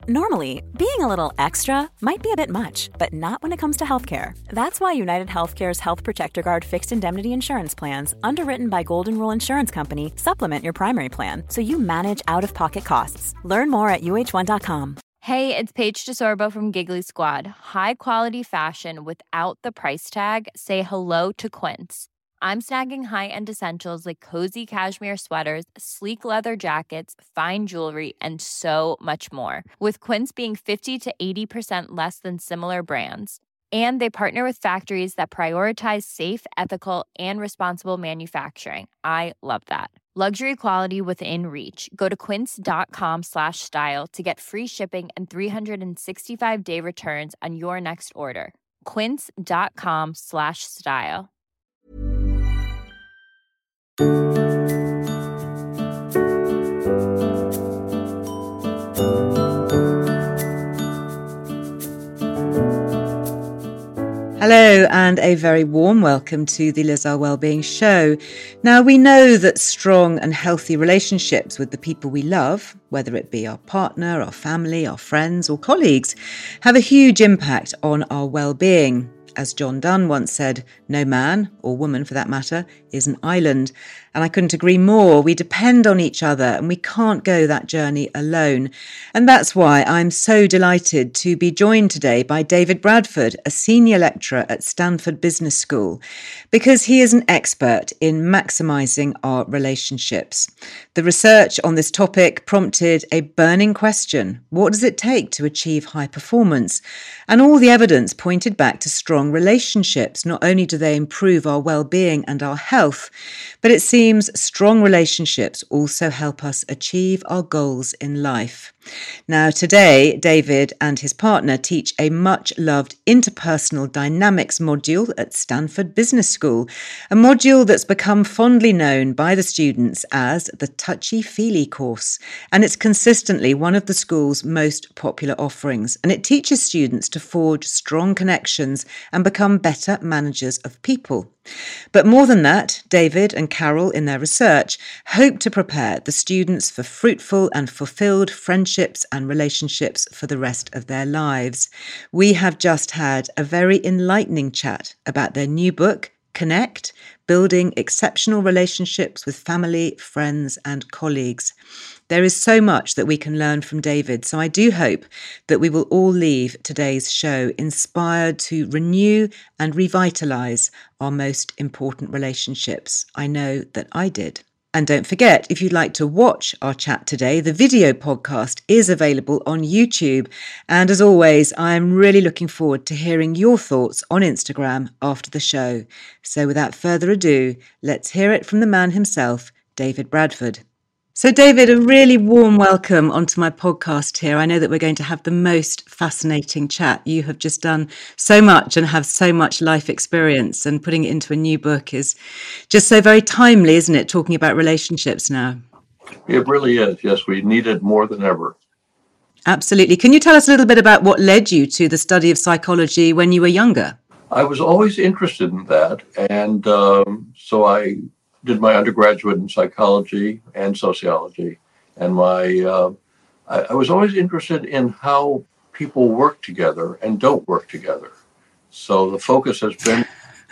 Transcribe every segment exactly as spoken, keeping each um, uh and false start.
Normally, being a little extra might be a bit much, but not when it comes to healthcare. That's why United Healthcare's Health Protector Guard fixed indemnity insurance plans, underwritten by Golden Rule Insurance Company, supplement your primary plan so you manage out-of-pocket costs. Learn more at U H one dot com. Hey, it's Paige DeSorbo from Giggly Squad. High quality fashion without the price tag. Say hello to Quince. I'm snagging high-end essentials like cozy cashmere sweaters, sleek leather jackets, fine jewelry, and so much more. With Quince being fifty to eighty percent less than similar brands. And they partner with factories that prioritize safe, ethical, and responsible manufacturing. I love that. Luxury quality within reach. Go to quince.com slash style to get free shipping and three sixty-five day returns on your next order. Quince.com slash style. Hello and a very warm welcome to the Liz Earle Wellbeing Show. Now, we know that strong and healthy relationships with the people we love, whether it be our partner, our family, our friends or colleagues, have a huge impact on our well-being. As John Donne once said, no man, or woman for that matter, is an island. And I couldn't agree more. We depend on each other and we can't go that journey alone. And that's why I'm so delighted to be joined today by David Bradford, a senior lecturer at Stanford Business School, because he is an expert in maximising our relationships. The research on this topic prompted a burning question. What does it take to achieve high performance? And all the evidence pointed back to strong relationships. Not only do they improve our well-being and our health, but it seems strong relationships also help us achieve our goals in life. Now, today, David and his partner teach a much-loved interpersonal dynamics module at Stanford Business School, a module that's become fondly known by the students as the Touchy-Feely course, and it's consistently one of the school's most popular offerings, and it teaches students to forge strong connections and become better managers of people. But more than that, David and Carol, in their research, hope to prepare the students for fruitful and fulfilled friendships and relationships for the rest of their lives. We have just had a very enlightening chat about their new book, Connect, Building Exceptional Relationships with Family, Friends and Colleagues. There is so much that we can learn from David, so I do hope that we will all leave today's show inspired to renew and revitalise our most important relationships. I know that I did. And don't forget, if you'd like to watch our chat today, the video podcast is available on YouTube. And as always, I am really looking forward to hearing your thoughts on Instagram after the show. So without further ado, let's hear it from the man himself, David Bradford. So David, a really warm welcome onto my podcast here. I know that we're going to have the most fascinating chat. You have just done so much and have so much life experience, and putting it into a new book is just so very timely, isn't it? Talking about relationships now. It really is. Yes, we need it more than ever. Absolutely. Can you tell us a little bit about what led you to the study of psychology when you were younger? I was always interested in that. And um, so I did my undergraduate in psychology and sociology. And my uh, I, I was always interested in how people work together and don't work together. So the focus has been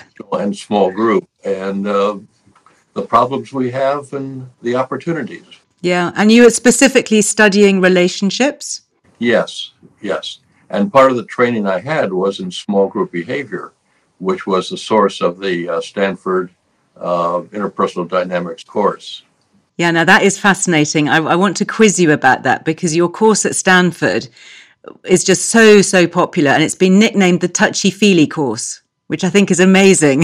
in small group and uh, the problems we have and the opportunities. Yeah. And you were specifically studying relationships? Yes, yes. And part of the training I had was in small group behavior, which was the source of the uh, Stanford uh, Interpersonal Dynamics course. Yeah, now that is fascinating. I, I want to quiz you about that because your course at Stanford is just so, so popular, and it's been nicknamed the Touchy-Feely course, which I think is amazing.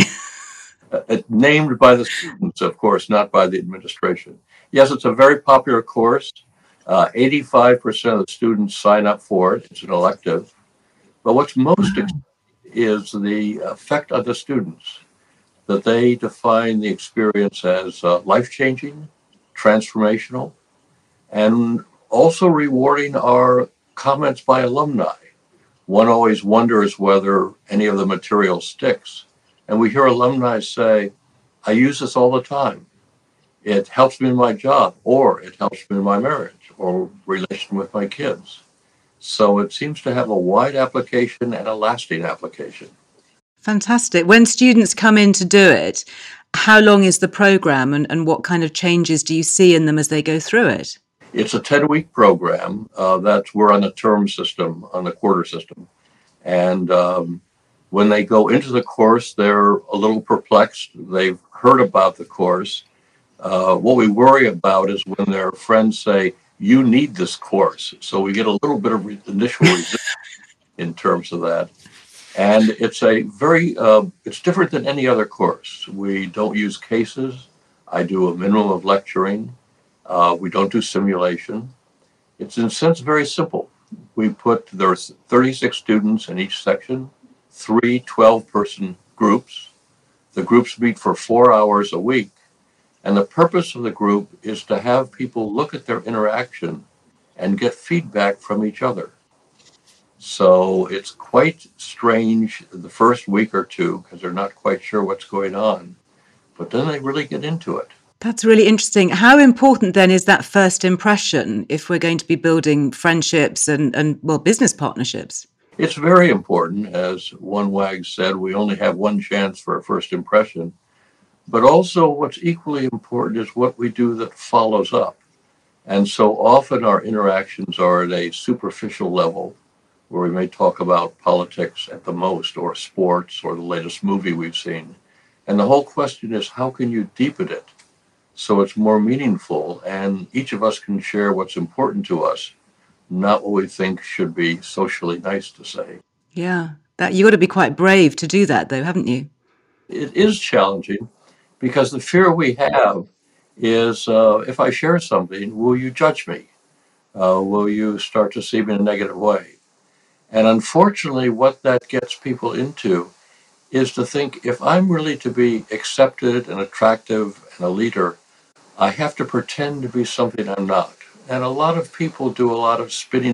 uh, named by the students, of course, not by the administration. Yes, it's a very popular course. Uh, eighty-five percent of the students sign up for it. It's an elective. But what's most exciting is the effect of the students, that they define the experience as uh, life-changing, transformational, and also rewarding are comments by alumni. One always wonders whether any of the material sticks. And we hear alumni say, I use this all the time. It helps me in my job, or it helps me in my marriage or relation with my kids. So it seems to have a wide application and a lasting application. Fantastic. When students come in to do it, how long is the program, and, and what kind of changes do you see in them as they go through it? It's a ten-week program. Uh, that's we're on the term system, on the quarter system. And um, when they go into the course, they're a little perplexed. They've heard about the course. Uh, what we worry about is when their friends say, you need this course. So we get a little bit of re- initial resistance in terms of that. And it's a very, uh, it's different than any other course. We don't use cases. I do a minimum of lecturing. Uh, we don't do simulation. It's in a sense very simple. We put, there's thirty-six students in each section, three twelve-person groups. The groups meet for four hours a week. And the purpose of the group is to have people look at their interaction and get feedback from each other. So it's quite strange the first week or two because they're not quite sure what's going on, but then they really get into it. That's really interesting. How important then is that first impression if we're going to be building friendships and, and well, business partnerships? It's very important. As one wag said, we only have one chance for a first impression. But also what's equally important is what we do that follows up. And so often our interactions are at a superficial level where we may talk about politics at the most, or sports, or the latest movie we've seen. And the whole question is, how can you deepen it so it's more meaningful and each of us can share what's important to us, not what we think should be socially nice to say. Yeah, that you got to be quite brave to do that though, haven't you? It is challenging because the fear we have is uh, if I share something, will you judge me? Uh, will you start to see me in a negative way? And unfortunately, what that gets people into is to think if I'm really to be accepted and attractive and a leader, I have to pretend to be something I'm not. And a lot of people do a lot of spinning,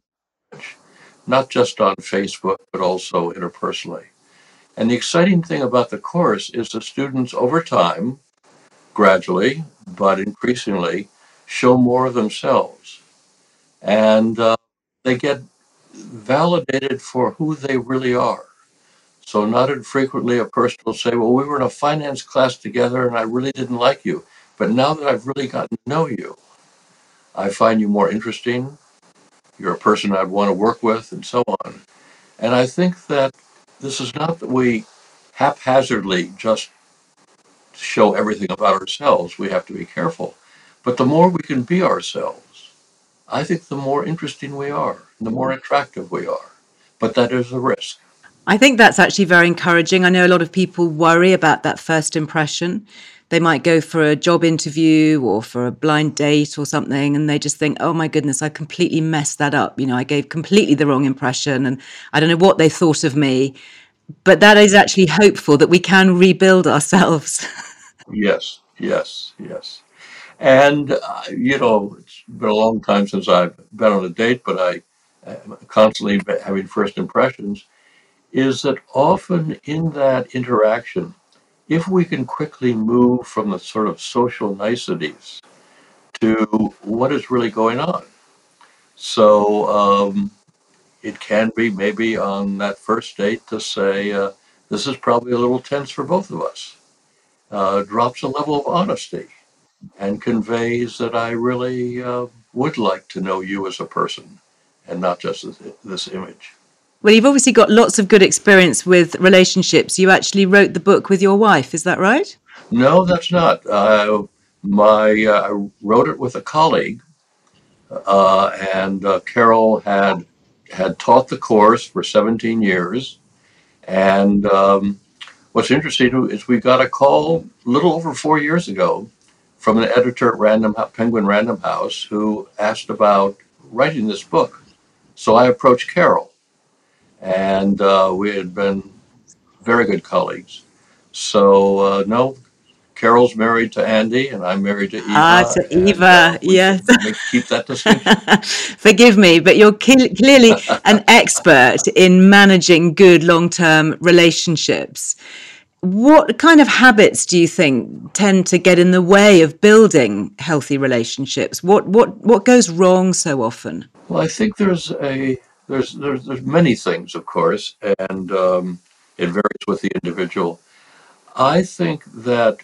not just on Facebook, but also interpersonally. And the exciting thing about the course is the students over time, gradually, but increasingly, show more of themselves. And uh, they get validated for who they really are. So not infrequently a person will say, well, we were in a finance class together and I really didn't like you. But now that I've really gotten to know you, I find you more interesting. You're a person I'd want to work with, and so on. And I think that this is not that we haphazardly just show everything about ourselves. We have to be careful. But the more we can be ourselves, I think the more interesting we are, the more attractive we are. But that is a risk. I think that's actually very encouraging. I know a lot of people worry about that first impression. They might go for a job interview or for a blind date or something, and they just think, oh my goodness, I completely messed that up. You know, I gave completely the wrong impression and I don't know what they thought of me. But that is actually hopeful that we can rebuild ourselves. Yes, yes, yes. And, uh, you know, it's been a long time since I've been on a date, but I am constantly having first impressions, is that often in that interaction, if we can quickly move from the sort of social niceties to what is really going on. So um, it can be maybe on that first date to say, uh, this is probably a little tense for both of us. Uh, drops a level of honesty and conveys that I really uh, would like to know you as a person and not just this, this image. Well, you've obviously got lots of good experience with relationships. You actually wrote the book with your wife, is that right? No, that's not. Uh, my uh, I wrote it with a colleague, uh, and uh, Carol had had taught the course for seventeen years. And um, what's interesting is we got a call a little over four years ago from an editor at Random Penguin Random House who asked about writing this book. So I approached Carol. And uh, we had been very good colleagues. So, uh, no, Carol's married to Andy, and I'm married to Eva. Ah, to and, Eva, uh, yes. Make, keep that distinction. Forgive me, but you're ke- clearly an expert in managing good long-term relationships. What kind of habits do you think tend to get in the way of building healthy relationships? What what what goes wrong so often? Well, I think there's a There's there's there's many things, of course, and um, it varies with the individual. I think that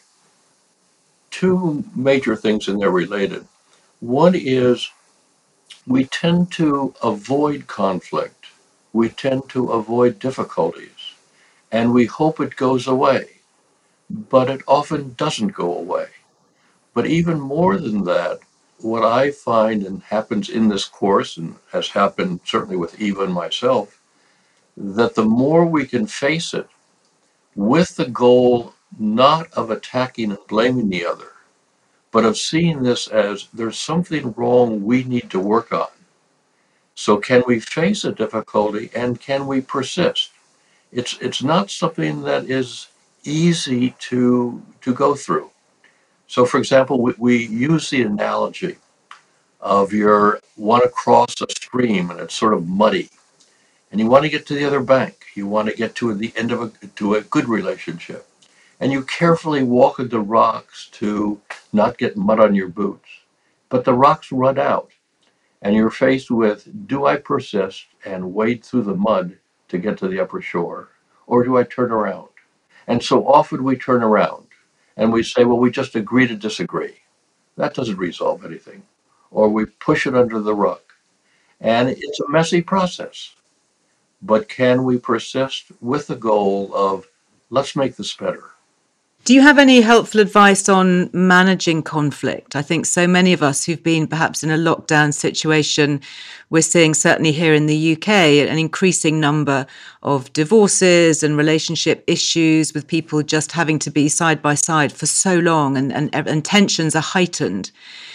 two major things and they're related. One is we tend to avoid conflict. We tend to avoid difficulties, and we hope it goes away, but it often doesn't go away. But even more than that, what I find and happens in this course, and has happened certainly with Eva and myself, that the more we can face it with the goal not of attacking and blaming the other, but of seeing this as there's something wrong we need to work on. So can we face a difficulty and can we persist? It's it's not something that is easy to to go through. So for example, we, we use the analogy of you want to cross a stream and it's sort of muddy and you want to get to the other bank. You want to get to the end of a to a good relationship. And you carefully walk into rocks to not get mud on your boots. But the rocks run out and you're faced with, do I persist and wade through the mud to get to the upper shore? Or do I turn around? And so often we turn around and we say, well, we just agree to disagree. That doesn't resolve anything. Or we push it under the rug. And it's a messy process. But can we persist with the goal of, let's make this better? Do you have any helpful advice on managing conflict? I think so many of us who've been perhaps in a lockdown situation, we're seeing certainly here in the U K an increasing number of divorces and relationship issues with people just having to be side by side for so long and, and, and tensions are heightened.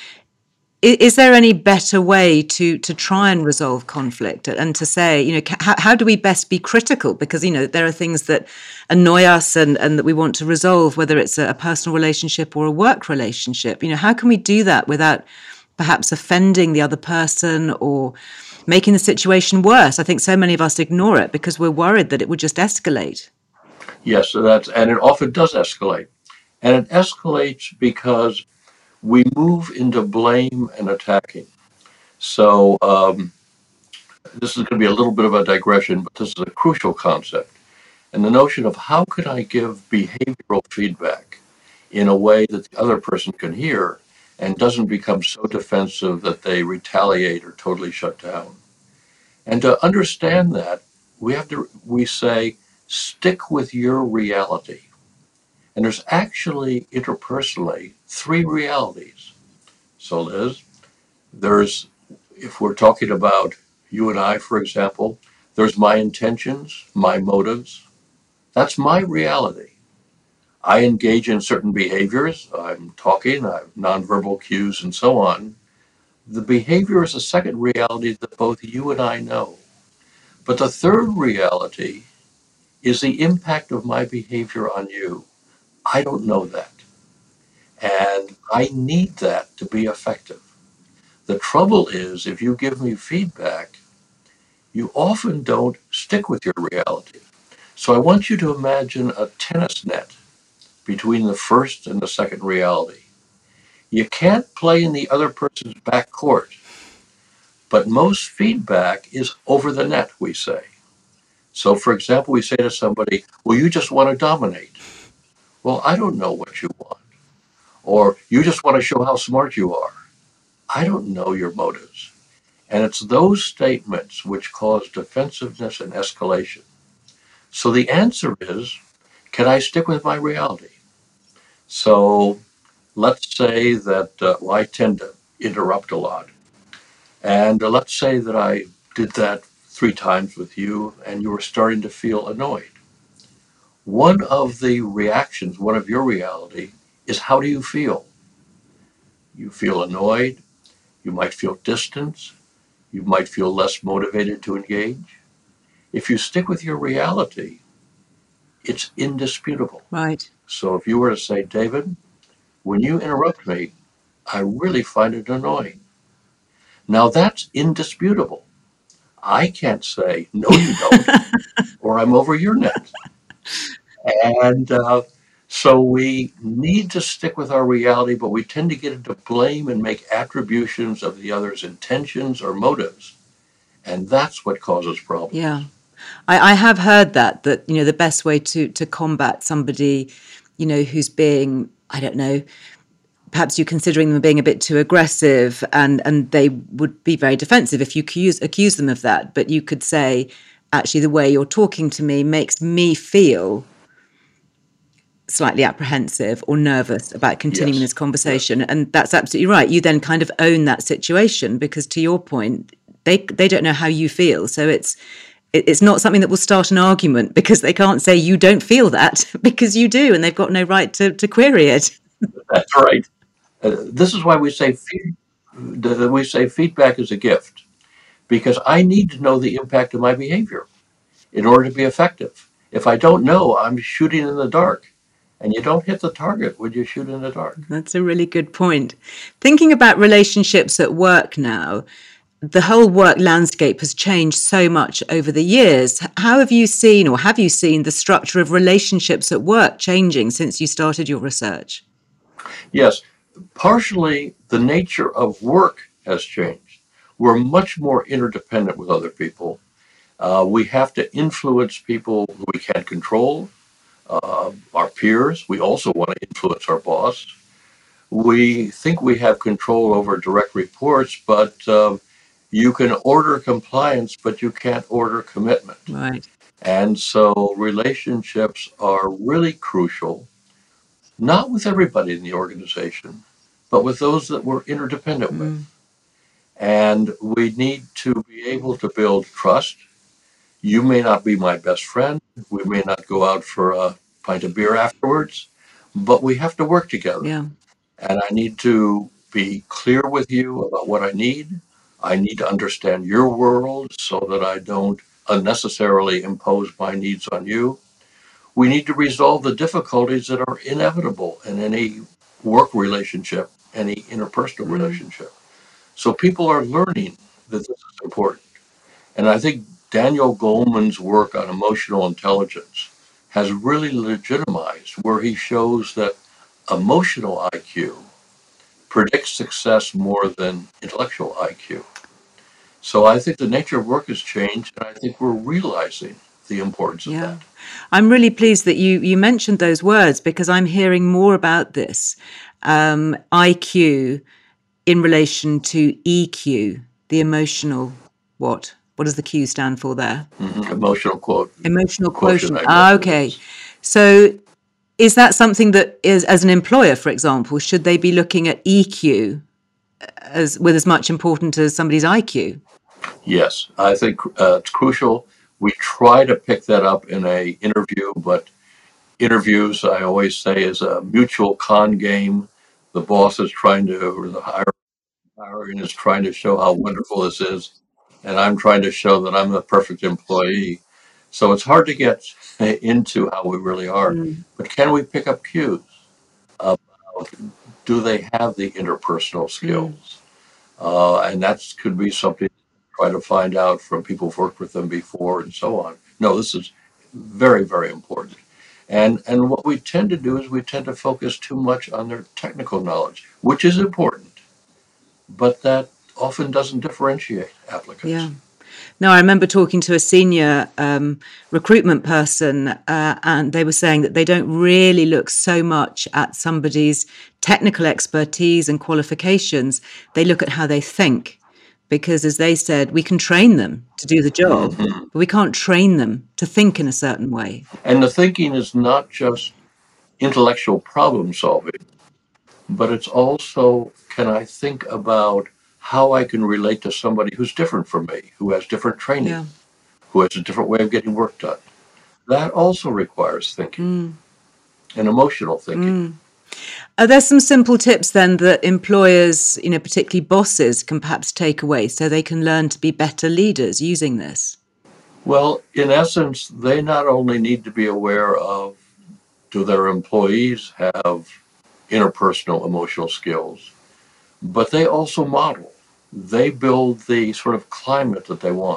Is there any better way to to try and resolve conflict and to say, you know, how, how do we best be critical? Because, you know, there are things that annoy us and, and that we want to resolve, whether it's a, a personal relationship or a work relationship. You know, how can we do that without perhaps offending the other person or making the situation worse? I think so many of us ignore it because we're worried that it would just escalate. Yes, so that's, and it often does escalate. And it escalates because we move into blame and attacking. So um, this is going to be a little bit of a digression, but this is a crucial concept. And the notion of how can I give behavioral feedback in a way that the other person can hear and doesn't become so defensive that they retaliate or totally shut down. And to understand that, we have to, we say, stick with your reality. And there's actually interpersonally three realities. So Liz, there's, if we're talking about you and I, for example, there's my intentions, my motives. That's my reality. I engage in certain behaviors. I'm talking, I have nonverbal cues and so on. The behavior is a second reality that both you and I know. But the third reality is the impact of my behavior on you. I don't know that. And I need that to be effective. The trouble is, if you give me feedback, you often don't stick with your reality. So I want you to imagine a tennis net between the first and the second reality. You can't play in the other person's back court, but most feedback is over the net, we say. So, for example, we say to somebody, well, you just want to dominate. Well, I don't know what you want. Or you just want to show how smart you are. I don't know your motives. And it's those statements which cause defensiveness and escalation. So the answer is, can I stick with my reality? So let's say that uh, well, I tend to interrupt a lot. And uh, let's say that I did that three times with you and you were starting to feel annoyed. One of the reactions, one of your reality, is how do you feel? You feel annoyed. You might feel distance. You might feel less motivated to engage. If you stick with your reality, it's indisputable. Right. So if you were to say, David, when you interrupt me, I really find it annoying. Now that's indisputable. I can't say, no, you don't, or I'm over your net. And uh, so we need to stick with our reality, but we tend to get into blame and make attributions of the other's intentions or motives. And that's what causes problems. Yeah. I, I have heard that, that, you know, the best way to, to combat somebody, you know, who's being, I don't know, perhaps you're considering them being a bit too aggressive, and, and they would be very defensive if you accuse, accuse them of that. But you could say, actually, the way you're talking to me makes me feel slightly apprehensive or nervous about continuing Yes. this conversation. Yes. And that's absolutely right. You then kind of own that situation, because to your point, they they don't know how you feel. So it's it, it's not something that will start an argument, because they can't say you don't feel that, because you do, and they've got no right to, to query it. That's right. Uh, this is why we say feed, we say feedback is a gift, because I need to know the impact of my behavior in order to be effective. If I don't know, I'm shooting in the dark, and you don't hit the target when you shoot in the dark. That's a really good point. Thinking about relationships at work now, the whole work landscape has changed so much over the years. How have you seen, or have you seen, the structure of relationships at work changing since you started your research? Yes, partially the nature of work has changed. We're much more interdependent with other people. Uh, we have to influence people who we can't control, uh, our peers. We also want to influence our boss. We think we have control over direct reports, but um, you can order compliance, but you can't order commitment. Right. And so relationships are really crucial, not with everybody in the organization, but with those that we're interdependent Mm. with. And we need to be able to build trust. You may not be my best friend. We may not go out for a pint of beer afterwards, but we have to work together. Yeah. And I need to be clear with you about what I need. I need to understand your world so that I don't unnecessarily impose my needs on you. We need to resolve the difficulties that are inevitable in any work relationship, any interpersonal Mm. relationship. So people are learning that this is important. And I think Daniel Goleman's work on emotional intelligence has really legitimized, where he shows that emotional I Q predicts success more than intellectual I Q. So I think the nature of work has changed, and I think we're realizing the importance of Yeah. that. I'm really pleased that you, you mentioned those words, because I'm hearing more about this um, I Q in relation to E Q, the emotional what? What does the Q stand for there? Mhm. Emotional quote. Emotional Quotient, quotient. I Ah, guess it okay. is. So is that something that is, as an employer, for example, should they be looking at E Q as with as much importance as somebody's I Q? Yes, I think uh, it's crucial. We try to pick that up in a interview, but interviews, I always say, is a mutual con game. The boss is trying to, or the hiring hiring is trying to show how wonderful this is, and I'm trying to show that I'm the perfect employee. So it's hard to get into how we really are. Mm. But can we pick up cues about, do they have the interpersonal Mm. skills? Uh, and that could be something to try to find out from people who've worked with them before and so on. No, this is very, very important. And and what we tend to do is we tend to focus too much on their technical knowledge, which is important, but that often doesn't differentiate applicants. Yeah. No, I remember talking to a senior um, recruitment person, uh, and they were saying that they don't really look so much at somebody's technical expertise and qualifications. They look at how they think, because, as they said, we can train them to do the job, Mhm. but we can't train them to think in a certain way. And the thinking is not just intellectual problem solving, but it's also, can I think about how I can relate to somebody who's different from me, who has different training, Yeah. who has a different way of getting work done. That also requires thinking Mm. and emotional thinking. Mm. Are there some simple tips then that employers, you know, particularly bosses, can perhaps take away so they can learn to be better leaders using this? Well, in essence, they not only need to be aware of, do their employees have interpersonal emotional skills, but they also model. They build the sort of climate that they want.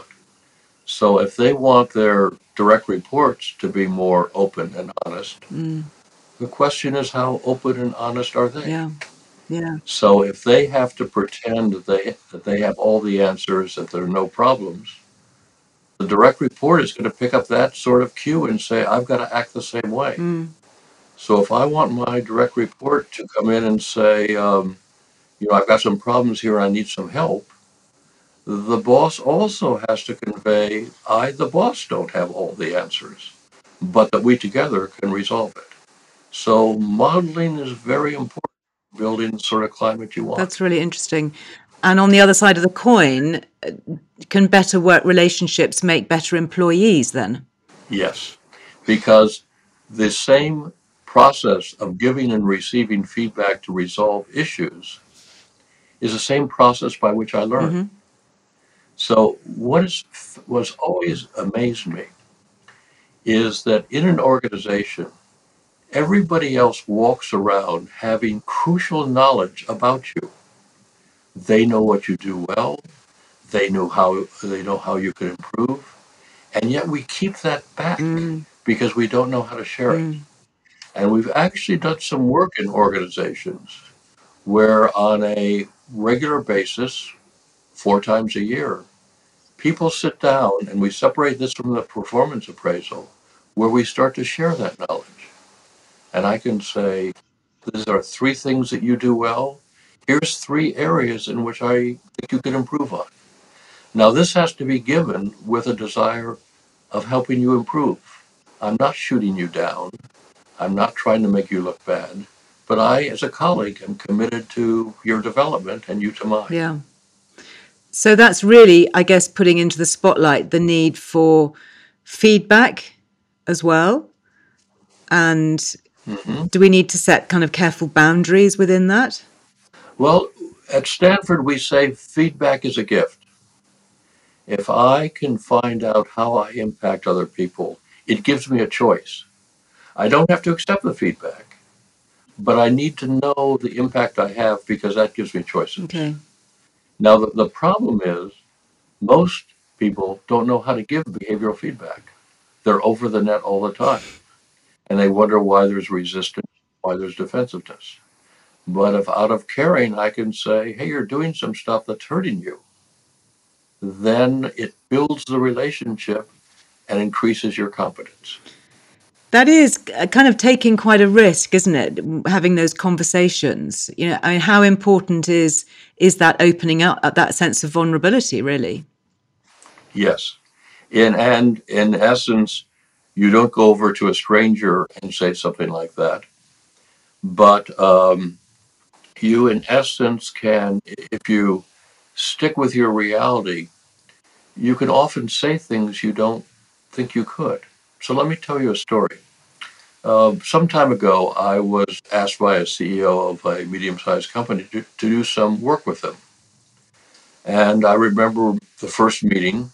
So if they want their direct reports to be more open and honest, Mm. the question is, how open and honest are they? Yeah. Yeah. So if they have to pretend that they that they have all the answers, that there are no problems, the direct report is going to pick up that sort of cue and say, I've got to act the same way. Mm. So if I want my direct report to come in and say, um, you know, I've got some problems here, I need some help, the boss also has to convey, I, the boss, don't have all the answers, but that we together can resolve it. So modeling is very important, building the sort of climate you want. That's really interesting. And on the other side of the coin, uh, can better work relationships make better employees then? Yes, because the same process of giving and receiving feedback to resolve issues is the same process by which I learn. Hmm. So what is was always amazed me is that in an organization, everybody else walks around having crucial knowledge about you. They know what you do well. They know how they know how you can improve, and yet we keep that back Mm. because we don't know how to share it. Mm. And we've actually done some work in organizations where, on a regular basis, four times a year, people sit down and we separate this from the performance appraisal, where we start to share that knowledge. And I can say, these are three things that you do well. Here's three areas in which I think you can improve on. Now, this has to be given with a desire of helping you improve. I'm not shooting you down. I'm not trying to make you look bad. But I, as a colleague, am committed to your development and you to mine. Yeah. So that's really, I guess, putting into the spotlight the need for feedback as well. And Mm-hmm. do we need to set kind of careful boundaries within that? Well, at Stanford, we say feedback is a gift. If I can find out how I impact other people, it gives me a choice. I don't have to accept the feedback, but I need to know the impact I have because that gives me choices. Okay. Now, the, the problem is most people don't know how to give behavioral feedback. They're over the net all the time, and they wonder why there's resistance, why there's defensiveness. But if out of caring, I can say, hey, you're doing some stuff that's hurting you, then it builds the relationship and increases your competence. That is kind of taking quite a risk, isn't it? Having those conversations. You know, I mean, how important is is that opening up, that sense of vulnerability, really? Yes. In, and in essence, you don't go over to a stranger and say something like that. But um, you, in essence, can, if you stick with your reality, you can often say things you don't think you could. So let me tell you a story. Uh, some time ago, I was asked by a C E O of a medium sized company to, to do some work with them. And I remember the first meeting.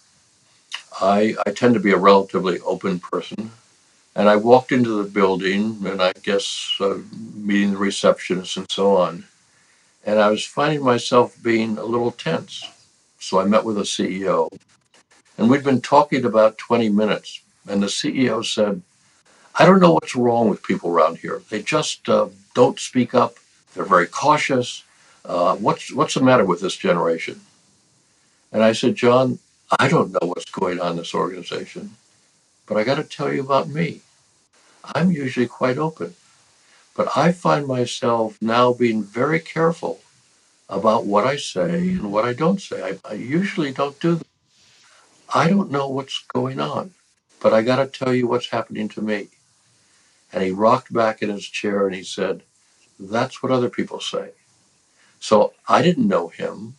I, I tend to be a relatively open person. And I walked into the building and I guess uh, meeting the receptionist and so on. And I was finding myself being a little tense. So I met with the C E O and we'd been talking about twenty minutes. And the C E O said, I don't know what's wrong with people around here. They just uh, don't speak up. They're very cautious. Uh, what's, what's the matter with this generation? And I said, John, I don't know what's going on in this organization, but I got to tell you about me. I'm usually quite open, but I find myself now being very careful about what I say and what I don't say. I, I usually don't do that. I don't know what's going on, but I got to tell you what's happening to me. And he rocked back in his chair and he said, that's what other people say. So I didn't know him.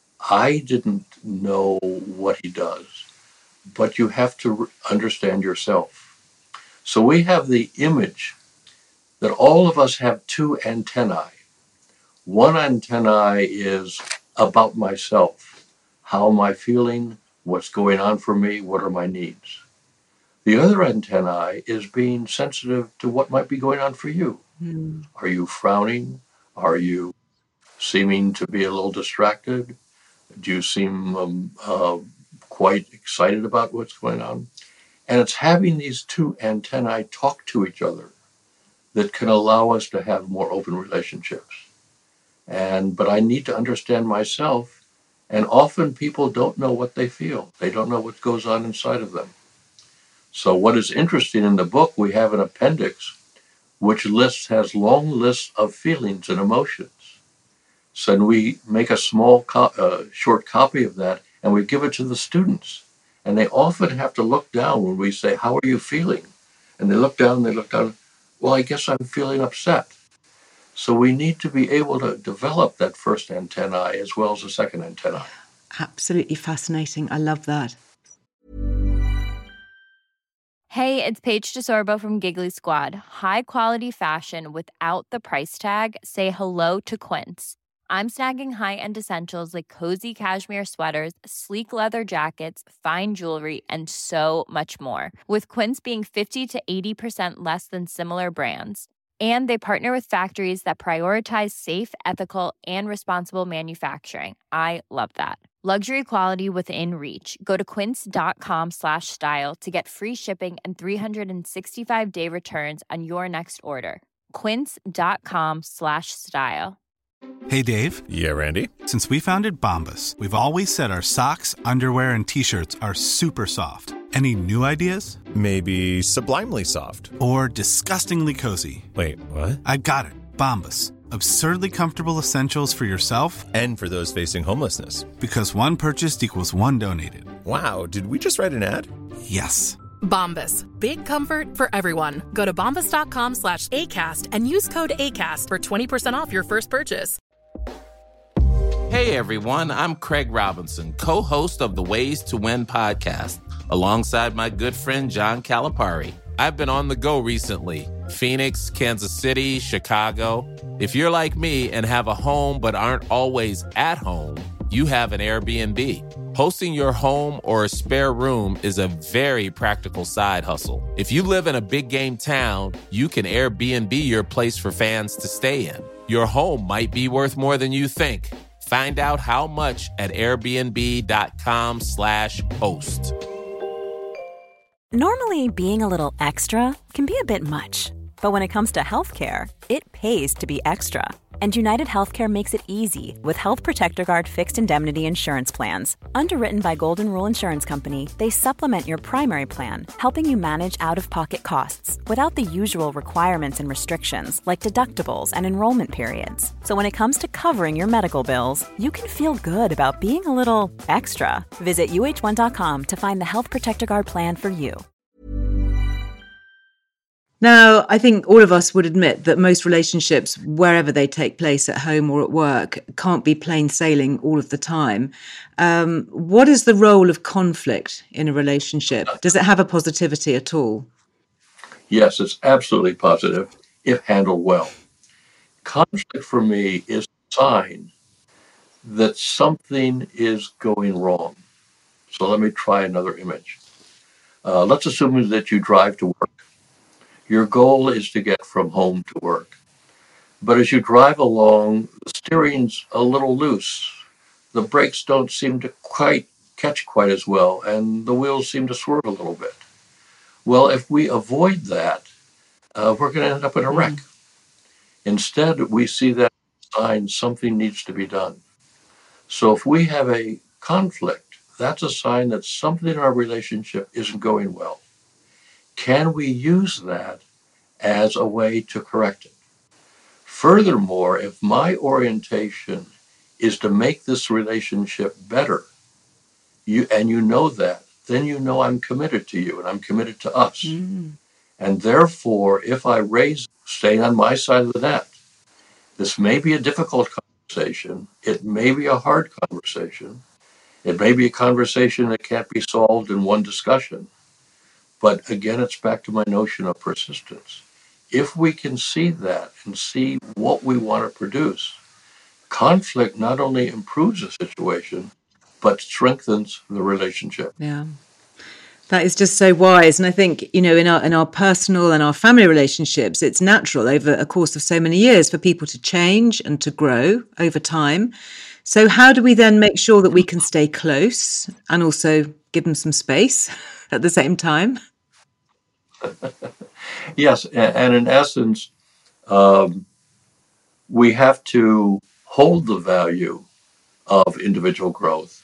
I didn't know what he does, but you have to understand yourself. So we have the image that all of us have two antennae. One antennae is about myself. How am I feeling? What's going on for me? What are my needs? The other antennae is being sensitive to what might be going on for you. Mm. Are you frowning? Are you seeming to be a little distracted? Do you seem um, uh, quite excited about what's going on? And it's having these two antennae talk to each other that can allow us to have more open relationships. And but I need to understand myself. And often people don't know what they feel. They don't know what goes on inside of them. So what is interesting in the book, we have an appendix which lists has long lists of feelings and emotions. So we make a small co- uh, short copy of that and we give it to the students. And they often have to look down when we say, "How are you feeling?" And they look down and they look down. "Well, I guess I'm feeling upset." So we need to be able to develop that first antennae as well as the second antennae. Absolutely fascinating. I love that. Hey, it's Paige DeSorbo from Giggly Squad. High quality fashion without the price tag. Say hello to Quince. I'm snagging high-end essentials like cozy cashmere sweaters, sleek leather jackets, fine jewelry, and so much more. With Quince being fifty to eighty percent less than similar brands. And they partner with factories that prioritize safe, ethical, and responsible manufacturing. I love that. Luxury quality within reach. Go to quince.com slash style to get free shipping and three sixty-five day returns on your next order. Quince.com slash style. Hey, Dave. Yeah, Randy. Since we founded Bombas, we've always said our socks, underwear, and T-shirts are super soft. Any new ideas? Maybe sublimely soft. Or disgustingly cozy. Wait, what? I got it. Bombas. Absurdly comfortable essentials for yourself and for those facing homelessness. Because one purchased equals one donated. Wow, did we just write an ad? Yes. Bombas. Big comfort for everyone. Go to bombas.com slash ACAST and use code ACAST for twenty percent off your first purchase. Hey everyone, I'm Craig Robinson, co-host of the Ways to Win podcast, alongside my good friend John Calipari. I've been on the go recently. Phoenix, Kansas City, Chicago. If you're like me and have a home but aren't always at home, you have an Airbnb. Hosting your home or a spare room is a very practical side hustle. If you live in a big game town, you can Airbnb your place for fans to stay in. Your home might be worth more than you think. Find out how much at airbnb.com slash host. Normally, being a little extra can be a bit much. But when it comes to healthcare, it pays to be extra. And United Healthcare makes it easy with Health Protector Guard fixed indemnity insurance plans. Underwritten by Golden Rule Insurance Company, they supplement your primary plan, helping you manage out-of-pocket costs without the usual requirements and restrictions like deductibles and enrollment periods. So when it comes to covering your medical bills, you can feel good about being a little extra. Visit U H one dot com to find the Health Protector Guard plan for you. Now, I think all of us would admit that most relationships, wherever they take place, at home or at work, can't be plain sailing all of the time. Um, what is the role of conflict in a relationship? Does it have a positivity at all? Yes, it's absolutely positive if handled well. Conflict for me is a sign that something is going wrong. So let me try another image. Uh, let's assume that you drive to work. Your goal is to get from home to work. But as you drive along, the steering's a little loose. The brakes don't seem to quite catch quite as well, and the wheels seem to swerve a little bit. Well, if we avoid that, uh, we're going to end up in a wreck. Mm. Instead, we see that sign something needs to be done. So if we have a conflict, that's a sign that something in our relationship isn't going well. Can we use that as a way to correct it? Furthermore, if my orientation is to make this relationship better, you and you know that, then you know I'm committed to you and I'm committed to us. Mm. And therefore, if I raise, staying on my side of the net, this may be a difficult conversation. It may be a hard conversation. It may be a conversation that can't be solved in one discussion. But again, it's back to my notion of persistence. If we can see that and see what we want to produce, conflict not only improves the situation, but strengthens the relationship. Yeah. That is just so wise. And I think, you know, in our in our personal and our family relationships, it's natural over a course of so many years for people to change and to grow over time. So how do we then make sure that we can stay close and also give them some space at the same time? Yes, and in essence, um, we have to hold the value of individual growth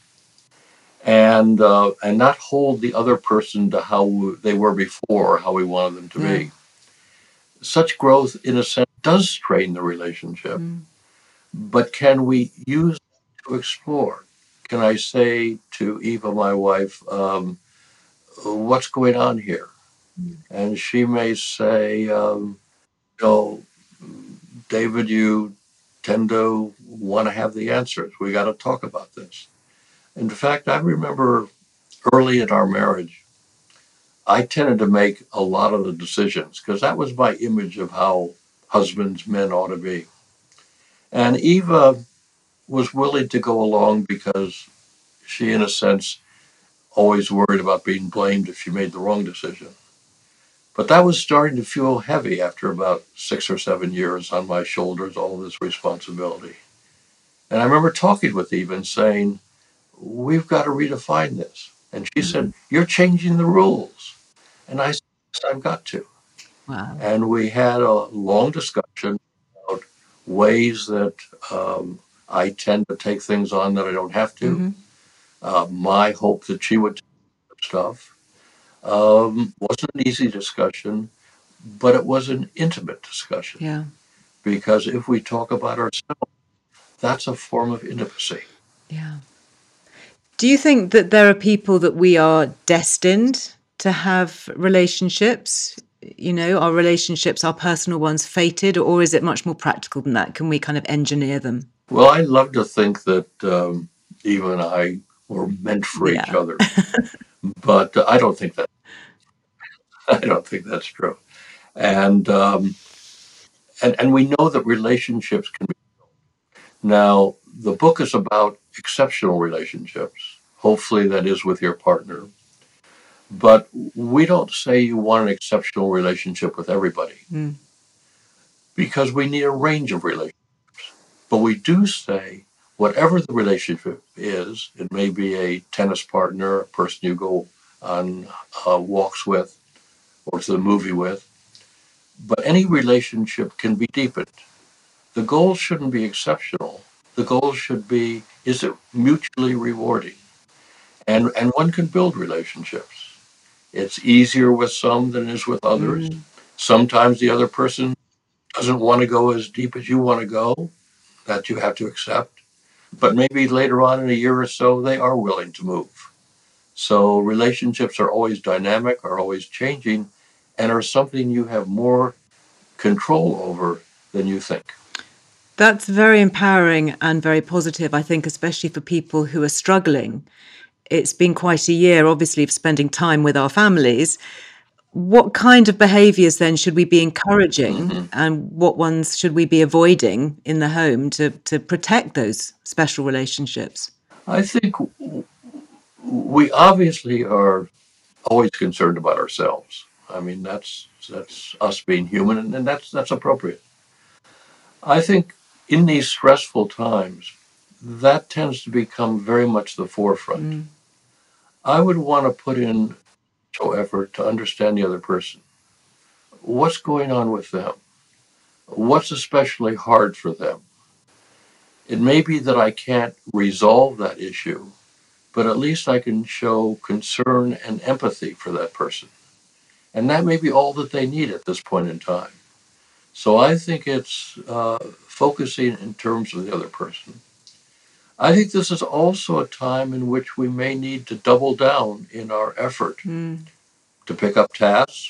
and uh, and not hold the other person to how they were before, or how we wanted them to yeah. be. Such growth, in a sense, does strain the relationship, mm. but can we use it to explore? Can I say to Eva, my wife, um, what's going on here? Mm. And she may say, um, you know, David, you tend to want to have the answers. We got to talk about this. In fact, I remember early in our marriage, I tended to make a lot of the decisions because that was my image of how husbands, men ought to be. And Eva was willing to go along because she, in a sense, always worried about being blamed if she made the wrong decision. But that was starting to feel heavy after about six or seven years on my shoulders, all this responsibility. And I remember talking with Eva and saying, we've got to redefine this. And she mm-hmm. said, you're changing the rules. And I said, yes, I've got to. Wow. And we had a long discussion about ways that um, I tend to take things on that I don't have to. Mm-hmm. Uh, my hope that she would take stuff. Um, wasn't an easy discussion, but it was an intimate discussion. Yeah. Because if we talk about ourselves, that's a form of intimacy. Yeah. Do you think that there are people that we are destined to have relationships? You know, our relationships, our personal ones, fated, or is it much more practical than that? Can we kind of engineer them? Well, I love to think that um, Eva and I were meant for yeah. each other, but uh, I don't think that. I don't think that's true, and um, and and we know that relationships can be. Now, the book is about exceptional relationships. Hopefully, that is with your partner. But we don't say you want an exceptional relationship with everybody mm. because we need a range of relationships. But we do say whatever the relationship is, it may be a tennis partner, a person you go on uh, walks with or to the movie with, but any relationship can be deepened. The goal shouldn't be exceptional. The goal should be, is it mutually rewarding? And, and one can build relationships. It's easier with some than it is with others. Mm. Sometimes the other person doesn't want to go as deep as you want to go. That you have to accept. But maybe later on in a year or so, they are willing to move. So relationships are always dynamic, are always changing, and are something you have more control over than you think. That's very empowering and very positive, I think, especially for people who are struggling. It's been quite a year, obviously, of spending time with our families. What kind of behaviours then should we be encouraging, mm-hmm. and what ones should we be avoiding in the home to, to protect those special relationships? I think we obviously are always concerned about ourselves. I mean, that's that's us being human, and, and that's that's appropriate. I think in these stressful times, that tends to become very much the forefront. Mm. I would want to put in effort to understand the other person. What's going on with them? What's especially hard for them? It may be that I can't resolve that issue, but at least I can show concern and empathy for that person. And that may be all that they need at this point in time. So I think it's uh, focusing in terms of the other person. I think this is also a time in which we may need to double down in our effort mm. to pick up tasks.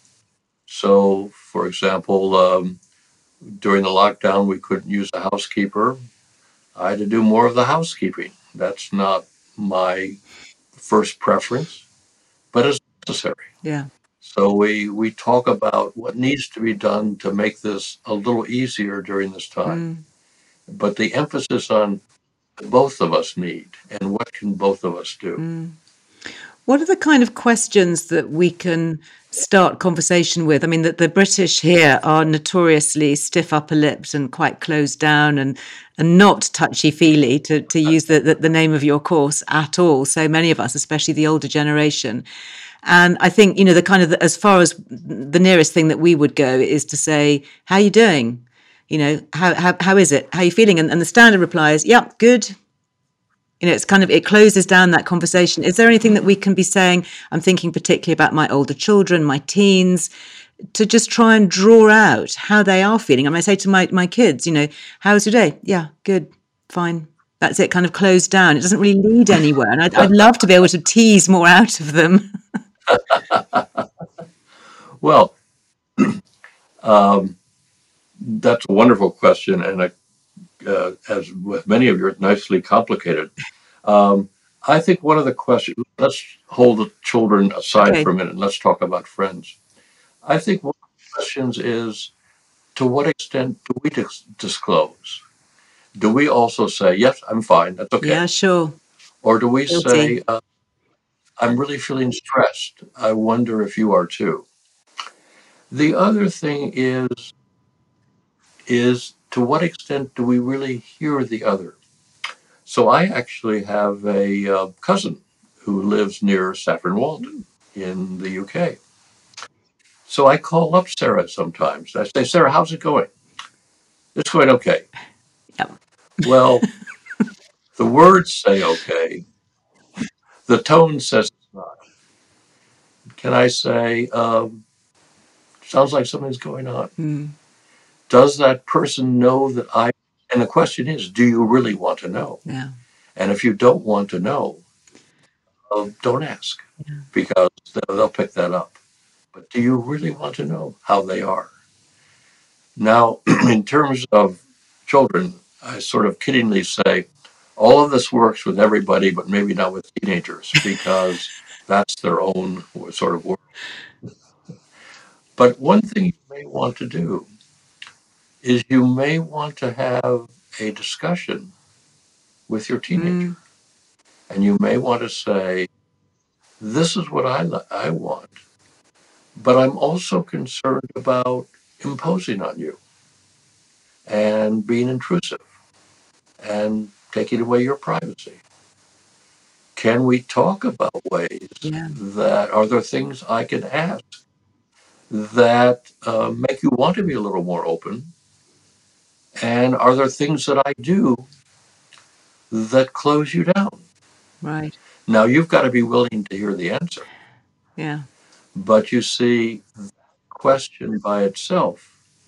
So, for example, um, during the lockdown, we couldn't use a housekeeper. I had to do more of the housekeeping. That's not my first preference, but it's necessary. Yeah. So we, we talk about what needs to be done to make this a little easier during this time. Mm. But the emphasis on both of us need and what can both of us do. Mm. What are the kind of questions that we can start conversation with? I mean, that the British here are notoriously stiff upper lipped and quite closed down and and not touchy-feely, to, to use the, the, the name of your course, at all. So many of us, especially the older generation. And I think, you know, the kind of, the, as far as the nearest thing that we would go is to say, how are you doing? you know, how how, how is it? How are you feeling? And, and the standard reply is, yeah, good. You know, it's kind of, it closes down that conversation. Is there anything that we can be saying? I'm thinking particularly about my older children, my teens, to just try and draw out how they are feeling. I mean, I say to my, my kids, you know, how's your day? Yeah, good, fine. That's it, kind of closed down. It doesn't really lead anywhere. And I'd, I'd love to be able to tease more out of them. Well, um, that's a wonderful question. And I, uh, as with many of yours, nicely complicated. Um, I think one of the questions, let's hold the children aside Okay. for a minute and let's talk about friends. I think one of the questions is, to what extent do we dis- disclose? Do we also say, yes, I'm fine, that's okay? Yeah, sure. Or do we Guilty. say, uh, I'm really feeling stressed. I wonder if you are too. The other thing is, is to what extent do we really hear the other? So I actually have a uh, cousin who lives near Saffron Walden in the U K. So I call up Sarah sometimes. I say, Sarah, how's it going? It's going okay. Yep. Well, the words say okay. The tone says it's not. Can I say, um, sounds like something's going on? Mm. Does that person know that I, and the question is, do you really want to know? Yeah. And if you don't want to know, uh, don't ask, Yeah. because they'll, they'll pick that up. But do you really want to know how they are? Now, in terms of children, I sort of kiddingly say, all of this works with everybody, but maybe not with teenagers, because that's their own sort of world. But one thing you may want to do is you may want to have a discussion with your teenager. Mm. And you may want to say, this is what I, I want, but I'm also concerned about imposing on you and being intrusive and taking away your privacy. Can we talk about ways Yeah. that, are there things I can ask that uh, make you want to be a little more open? And are there things that I do that close you down? Right. Now, you've got to be willing to hear the answer. Yeah. But you see, the question by itself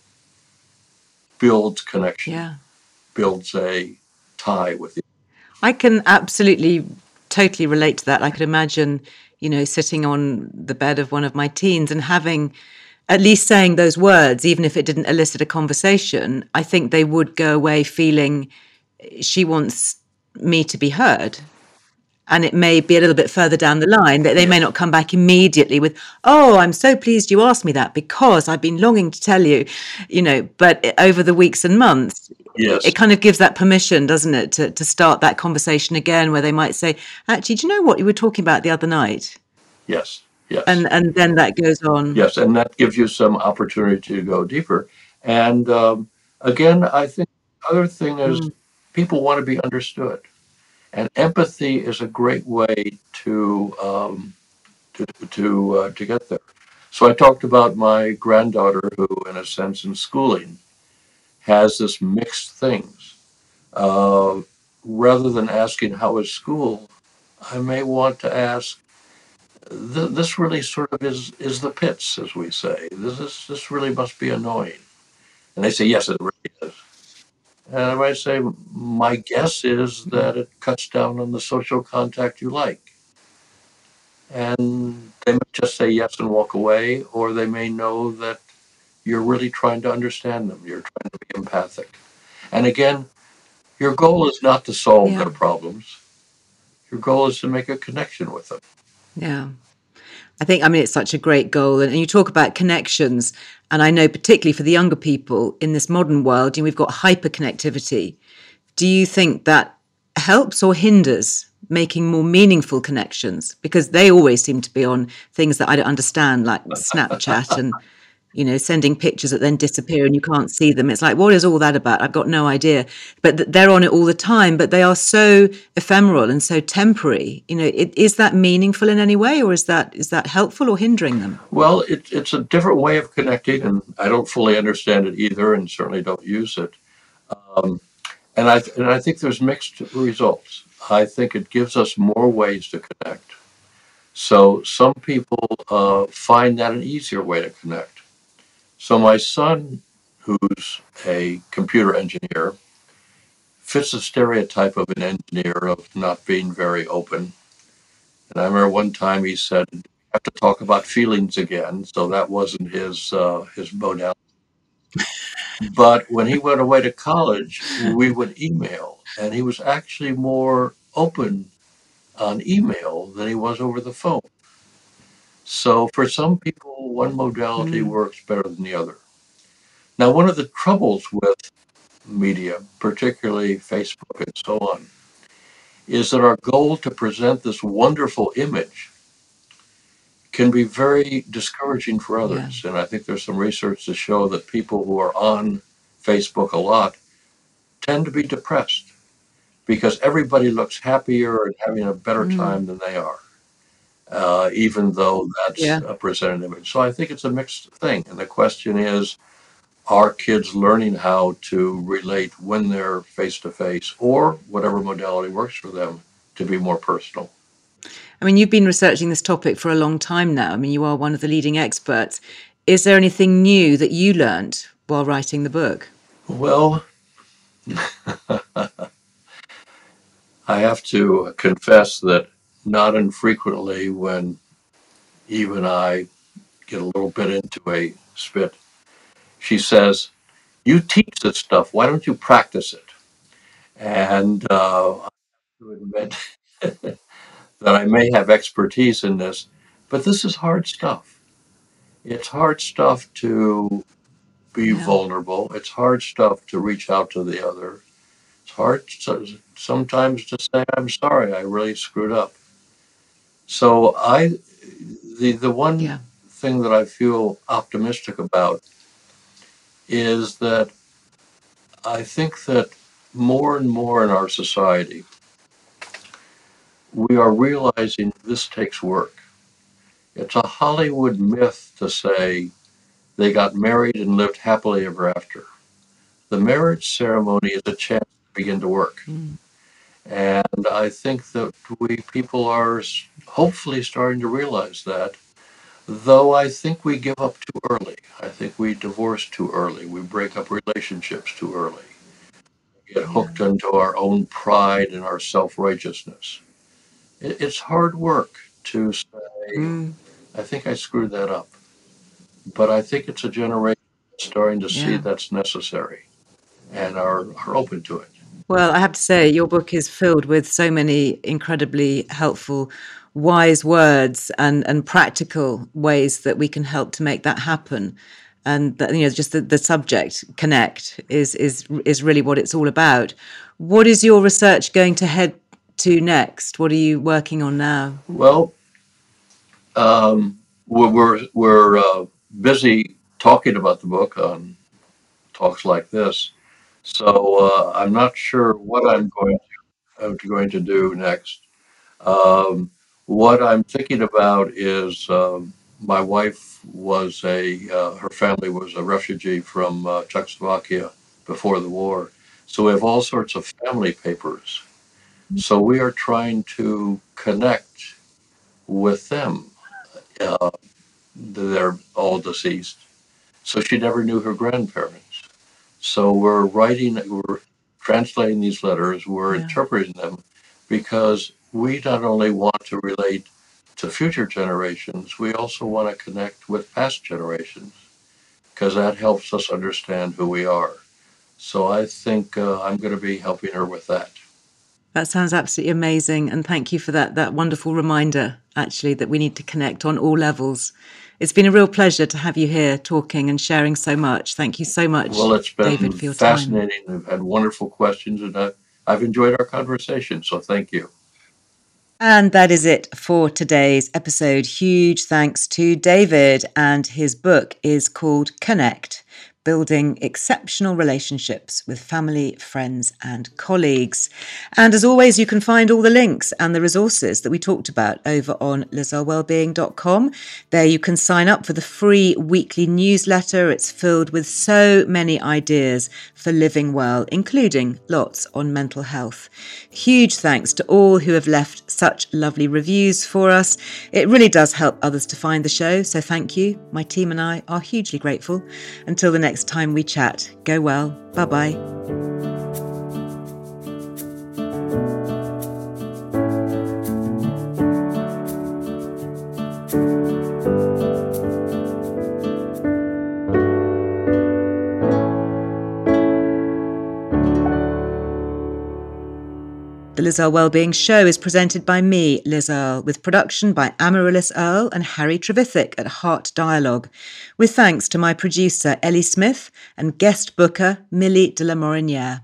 builds connection, Yeah. builds a tie with you. I can absolutely, totally relate to that. I could imagine, you know, sitting on the bed of one of my teens and having, at least saying those words, even if it didn't elicit a conversation, I think they would go away feeling she wants me to be heard. And it may be a little bit further down the line that they may not come back immediately with, oh, I'm so pleased you asked me that because I've been longing to tell you, you know, but over the weeks and months, Yes. it kind of gives that permission, doesn't it, to, to start that conversation again, where they might say, actually, do you know what you were talking about the other night? Yes, yes. And and then that goes on. Yes, and that gives you some opportunity to go deeper. And um, again, I think the other thing is Mm. people want to be understood. And empathy is a great way to um, to to, uh, to get there. So I talked about my granddaughter who, in a sense, in schooling, has this mixed things. Uh, rather than asking, how is school? I may want to ask, th- this really sort of is, is the pits, as we say. This is, this really must be annoying. And they say, yes, it really is. And I might say, my guess is that it cuts down on the social contact you like. And they may just say yes and walk away, or they may know that you're really trying to understand them. You're trying to be empathic. And again, your goal is not to solve Yeah. their problems. Your goal is to make a connection with them. Yeah. I think, I mean, it's such a great goal. And, and you talk about connections. And I know particularly for the younger people in this modern world, you know, we've got hyperconnectivity. Do you think that helps or hinders making more meaningful connections? Because they always seem to be on things that I don't understand, like Snapchat and, you know, sending pictures that then disappear and you can't see them. It's like, what is all that about? I've got no idea. But th- they're on it all the time, but they are so ephemeral and so temporary. You know, it, is that meaningful in any way, or is that is that helpful or hindering them? Well, it, it's a different way of connecting, and I don't fully understand it either, and certainly don't use it. Um, and I and I think there's mixed results. I think it gives us more ways to connect. So some people uh, find that an easier way to connect. So my son, who's a computer engineer, fits the stereotype of an engineer of not being very open. And I remember one time he said, "I have to talk about feelings again." So that wasn't his uh, his modality. But when he went away to college, we would email, and he was actually more open on email than he was over the phone. So for some people, one modality Mm. works better than the other. Now, one of the troubles with media, particularly Facebook and so on, is that our goal to present this wonderful image can be very discouraging for others. Yeah. And I think there's some research to show that people who are on Facebook a lot tend to be depressed because everybody looks happier and having a better Mm. time than they are, uh, even though that's Yeah. a presented image. So I think it's a mixed thing. And the question is, are kids learning how to relate when they're face-to-face or whatever modality works for them to be more personal? I mean, you've been researching this topic for a long time now. I mean, you are one of the leading experts. Is there anything new that you learned while writing the book? Well, I have to confess that not infrequently when Eve and I get a little bit into a spit, she says, "You teach this stuff. Why don't you practice it?" And uh, I have to admit that I may have expertise in this, but this is hard stuff. It's hard stuff to be Yeah. vulnerable. It's hard stuff to reach out to the other. It's hard so- sometimes to say, "I'm sorry, I really screwed up." So I, the the one Yeah. thing that I feel optimistic about is that I think that more and more in our society, we are realizing this takes work. It's a Hollywood myth to say they got married and lived happily ever after. The marriage ceremony is a chance to begin to work. Mm. And I think that we people are s- hopefully starting to realize that, though I think we give up too early. I think we divorce too early. We break up relationships too early. We get Yeah. hooked into our own pride and our self-righteousness. It, it's hard work to say, Mm. "I think I screwed that up." But I think it's a generation that's starting to see Yeah. that's necessary and are, are open to it. Well, I have to say, your book is filled with so many incredibly helpful, wise words and, and practical ways that we can help to make that happen. And that, you know, just the, the subject, connect, is is is really what it's all about. What is your research going to head to next? What are you working on now? Well, um, we're, we're, we're uh, busy talking about the book on talks like this. So uh, I'm not sure what I'm going to, uh, going to do next. Um, what I'm thinking about is um, my wife was a, uh, her family was a refugee from uh, Czechoslovakia before the war. So we have all sorts of family papers. So we are trying to connect with them. Uh, they're all deceased. So she never knew her grandparents. So we're writing, we're translating these letters, we're Yeah. interpreting them because we not only want to relate to future generations, we also want to connect with past generations because that helps us understand who we are. So I think uh, I'm going to be helping her with that. That sounds absolutely amazing. And thank you for that, that wonderful reminder, actually, that we need to connect on all levels. It's been a real pleasure to have you here talking and sharing so much. Thank you so much, Well, it's been David, for your time. fascinating. We've had wonderful questions and I, I've enjoyed our conversation. So thank you. And that is it for today's episode. Huge thanks to David, and his book is called Connect: Building Exceptional Relationships with Family, Friends and Colleagues. And as always, you can find all the links and the resources that we talked about over on liz earle wellbeing dot com. There you can sign up for the free weekly newsletter. It's filled with so many ideas for living well, including lots on mental health. Huge thanks to all who have left such lovely reviews for us. It really does help others to find the show, so thank you. My team and I are hugely grateful. Until the next time we chat, go well. Bye-bye. The Liz Earle Wellbeing Show is presented by me, Liz Earle, with production by Amaryllis Earle and Harry Trevithick at Heart Dialogue, with thanks to my producer, Ellie Smith, and guest booker, Millie de la Morinière.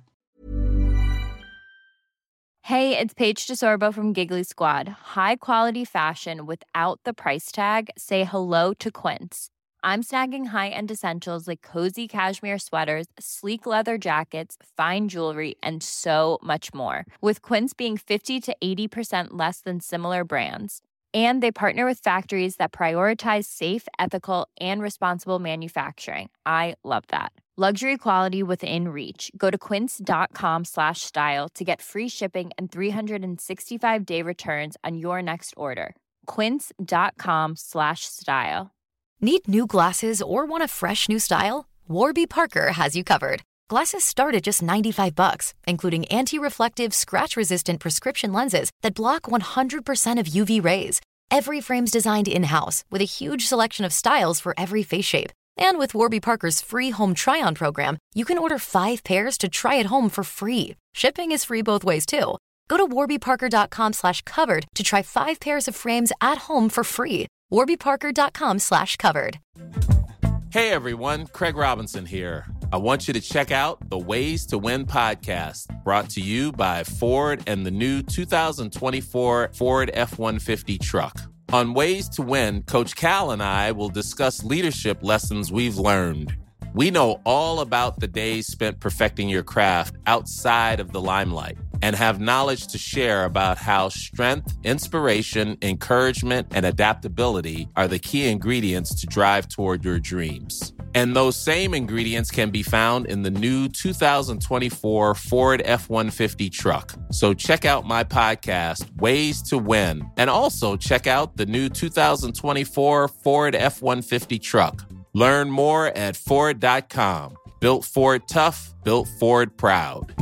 Hey, it's Paige DeSorbo from Giggly Squad. High quality fashion without the price tag. Say hello to Quince. I'm snagging high-end essentials like cozy cashmere sweaters, sleek leather jackets, fine jewelry, and so much more. With Quince being fifty to eighty percent less than similar brands. And they partner with factories that prioritize safe, ethical, and responsible manufacturing. I love that. Luxury quality within reach. Go to quince.com slash style to get free shipping and three sixty-five day returns on your next order. Quince.com slash style. Need new glasses or want a fresh new style? Warby Parker has you covered. Glasses start at just ninety-five bucks, including anti-reflective, scratch-resistant prescription lenses that block one hundred percent of U V rays. Every frame's designed in-house with a huge selection of styles for every face shape. And with Warby Parker's free home try-on program, you can order five pairs to try at home for free. Shipping is free both ways, too. Go to warbyparker.com slash covered to try five pairs of frames at home for free. warbyparker.com slash covered. Hey everyone, Craig Robinson here. I want you to check out the Ways to Win podcast, brought to you by Ford and the new two thousand twenty-four Ford F one fifty truck. On Ways to Win, Coach Cal and I will discuss leadership lessons we've learned. We know all about the days spent perfecting your craft outside of the limelight and have knowledge to share about how strength, inspiration, encouragement, and adaptability are the key ingredients to drive toward your dreams. And those same ingredients can be found in the new two thousand twenty-four Ford F one fifty truck. So check out my podcast, Ways to Win, and also check out the new two thousand twenty-four Ford F one fifty truck. Learn more at Ford dot com. Built Ford tough, built Ford proud.